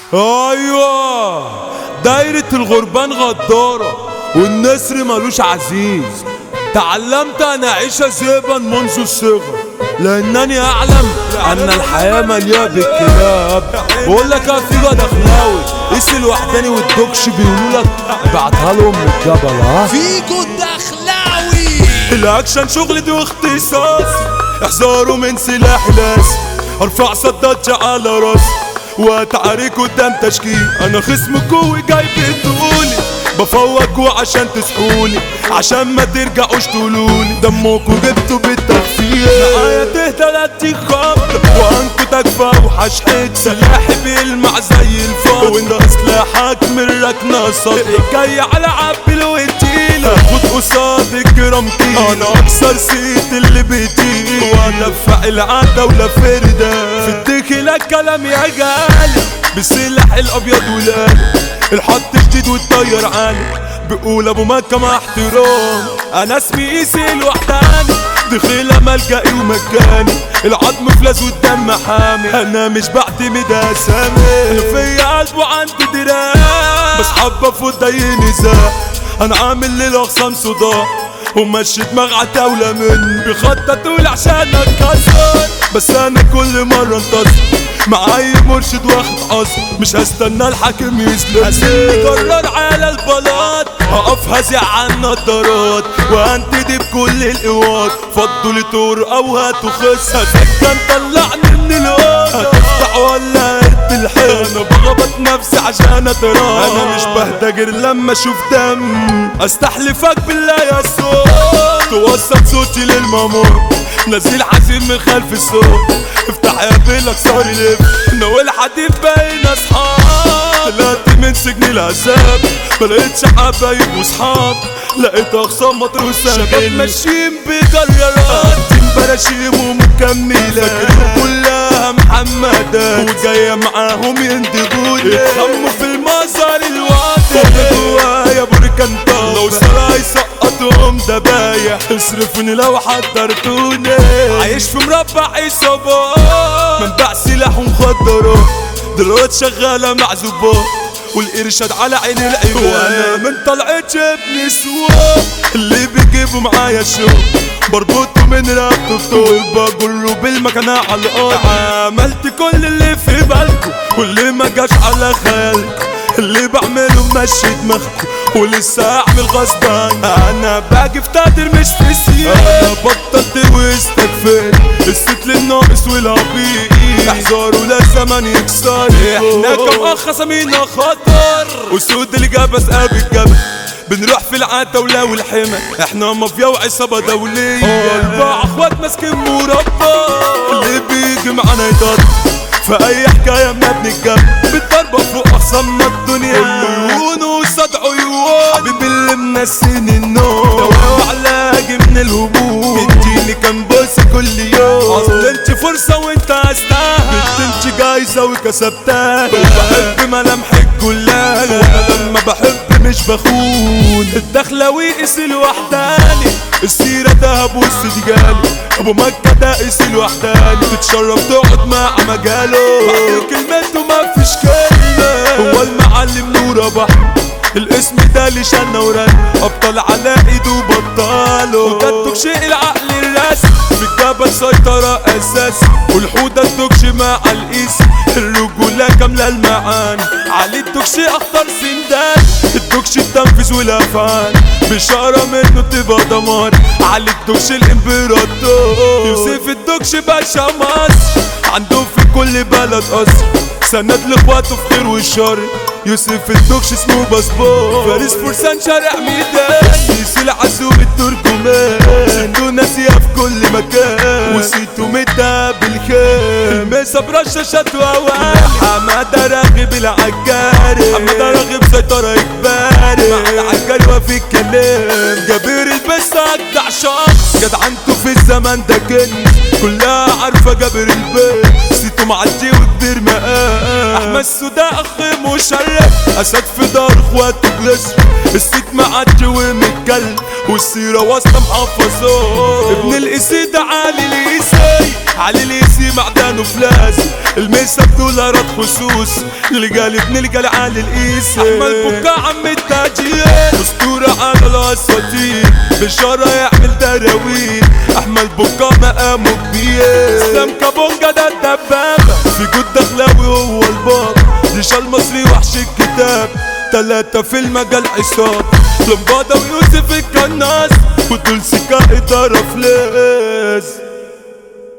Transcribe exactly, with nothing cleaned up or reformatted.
ايوه دايرة الغربان غدارة والنسر ملوش عزيز. تعلمت انا اعيش زيبا منذ الصغر لانني اعلم ان الحياة مليئة بالكلاب. بقول لك يا فيجا دخلاوي قيس الوحداني والدوكش بيقولوا لك ابعتها لهم من الجبل. ها فيجو الدخلاوي الاكشن شغلتي واختصاصي، احذروا من سلاح لاسي، ارفع صداتي على راسي واتعارك قدام تشكيل. انا خصم قوي جاي بتقولي بفوقوا عشان تسحولي، عشان ما ترجعوش تقولولي دمكوا جبتوا بالتخفيف. معايا تهدى خبط وانكوا تكفى وحشحت سلاحي بيلمع زي الفضة، وانت سلاحك من ركنة صدر جاي على عبي الوتيلة خد قصاد الجرامتين. انا اكسر سيت اللي بيطير وادفع العادة ولا فردة في الدخلة كلام يا جالي بالسلاح الابيض والقلب الحط جديد والطير عالي بقول ابو مكة مع احترام. انا اسمي قيسي الوحداني دخيلة ملجئي ومكاني العظم فلاس والدم حامي. انا مش بعتمد اسامي انا فيا قلب وعندي دراع بس حابة افوت اي نزاع. انا عامل للاخصام صداع ومشي دماغ عتاولة مني بيخططولي عشان اتكسر، بس انا كل مرة انتصر معاي مرشد واخد قصر. مش هستنى الحاكم يسلم هسيبني قرر على البلاط هقف هزع على النضارات وهنتدي بكل القوات. فضوا لي طور او هاتوا خس هسكن طلعني من الوقت هتفتح ولا هرت الحيط. انا بغبط نفسي عشان اتراك انا مش بهتجر لما اشوف دم. استحلفك بالله يا صوت توصل صوتي للمامور نزيل حزين من خلف الصوت افتح يا بيلك صاري لف انا والحديد باين اصحاب. طلعت من سجن العذاب ملقتش حبايب وصحاب لقيت اخصام مطروسة شباب ماشيين بجريرات براشيم ومكملة كلها محمدة وجاية معاهم يندبوني يتخموا في المزار الواطي جوايا بركان طاف لو سراي سقطهم دبايح اصرفوني لو حضرتوني. عايش في مربع عصابات منبع سلاح ومخدرات دلوقتي شغالة مع ظباط والإرشاد على عين العباد. وانا من طلعت ابن سواب اللي بيجيبوا معايا الشو بربطه من رقبته بطول بجره بالمكانة على الارض. عملت كل اللي في بالكم واللي ما جاش على خيالكم اللي بعمله مشي دماغكم ولسه اعمل غصب عني. انا باجي في تقدير مش في سياق انا بطلت واستكفيت الست للناقص والعبيط احذروا لا زمن يكسر. احنا كم اخ سمينا خطر وسود اللي جاب اسقاب الجبل بنروح في العتاولة والحمى احنا مافيا وعصابة دولية اربع اخوات ماسكين مربى اللي بيجي معانا يضرب في اي حكاية ما بنتجمع بالضربة فوق اخصامنا الدنيا عيون وصاد عيون حبيبي اللي منسيني النوم دواء علاجي من الهموم اديني كام بوس كل يوم اصل انت فرصة وانت استاهل انت جايزة وكسبتها وبحب ملامحك كلها وانا لما بحب مش بخون. الدخلاوي قيس الوحداني السيرة دهب والسدجالي ابو مكة ده قيس الوحداني تتشرف تقعد مع مجاله بعد كلمته ما فيش كلمة هو المعلم نور بحر الاسم ده لشنا ورن ابطال على ايده بطاله وده الدكش العقل الرسم في الجبل سيطرة اساسي والحودة الدكش مع القيس الرجولة كاملة المعاني علي الدكش اخطر سندان الدكش التنفيذ والافعال بشارة منه تبقى دمار علي الدكش الامبراطور يوسف الدكش باشا مصر عنده في كل بلد قصر سند لاخواته في خير والشر. يوسف الدكش اسمه باسبور فارس فرسان شارع ميدان سيسي العزوم الترجمان سيتو ناسية في كل مكان وسيتو مدى بالخير الميسا برشاشات واوان حمادة راغب العجاري حمادة راغب سيطرة اجباري مع العجاري وفي الكلام جابر البس اجدع شخص جدعنته في الزمن ده كنز كلها عارفة جابر البيت سيتو معدي وكبير مقام احمد سودا اخ مشرف اسد في دار اخواته جلس السيد معدي ومتكلم والسيرة واصلة محفظات. ابن القسي ده علي القسي، علي القسي معدنه فلاس، الميسة بدولارات خصوص لجال ابن الجال علي القسي. احمد بكا عم التاجير اسطورة على الاساطير، بشارة يعمل دراويل، احمد بكا مقامه كبير. اسلام كابونجا ده الدبابة، في جود دخلاوي هو الباب، ديشا المصري وحش الكتاب، تلاتة في المجال عصاب، لمبادة ويوسف الكناس، ودول سكا إدارة فلاس.